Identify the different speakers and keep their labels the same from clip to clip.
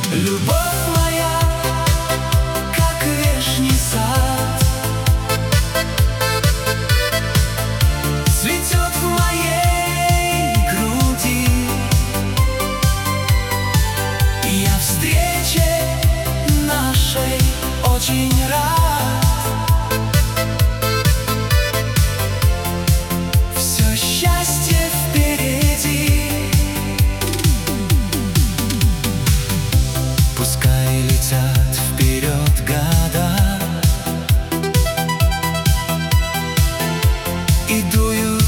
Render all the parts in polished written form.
Speaker 1: Любовь моя, как вешний сад, цветет в моей груди. Я встрече нашей очень рад. Все счастье впереди. Пускай летят вперед года и дуют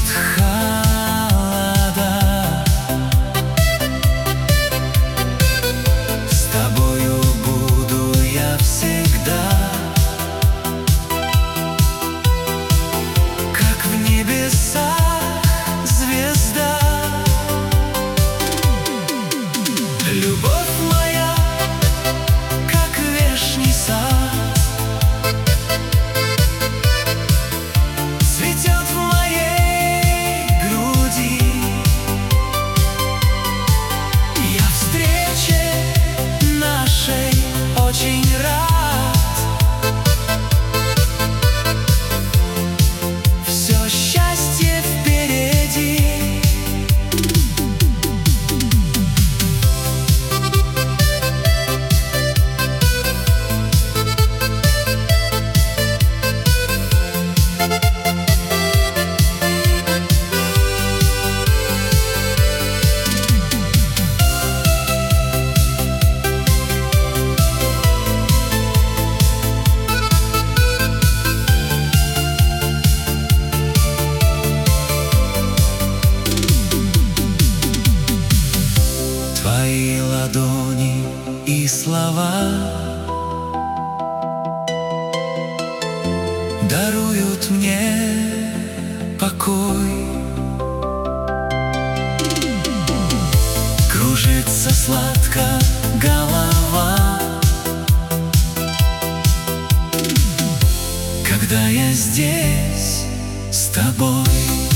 Speaker 1: холода. С тобою буду я всегда, как в небесах звезда. Любовь моя, как вешний сад, цветет в моей груди. Я встрече нашей очень рад. Все счастье впереди. Твои ладони и слова даруют мне покой. Кружится сладко голова, когда я здесь с тобой.